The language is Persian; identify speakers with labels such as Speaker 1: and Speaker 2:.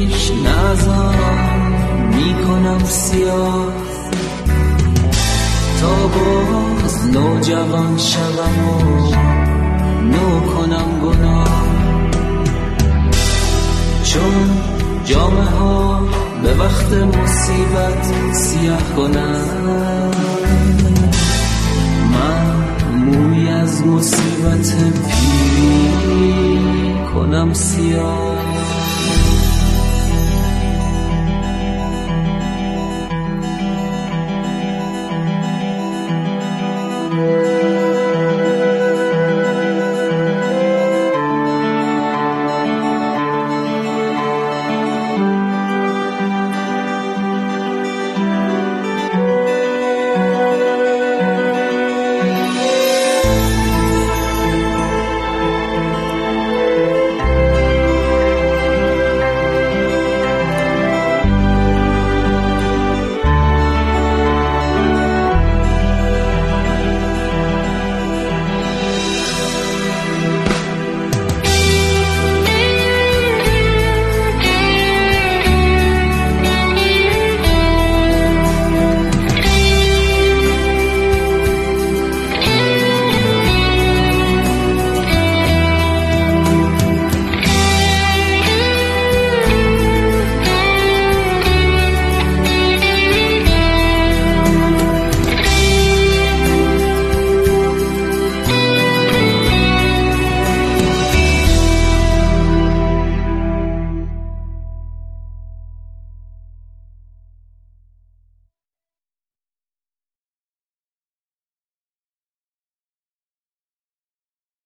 Speaker 1: پیش نظرم میکنم سیاه تا باز نوجوان شوم و نو کنم گناه، چون جامه ها به وقت مصیبت سیاه کنم، من موی از مصیبت پیری کنم سیاه.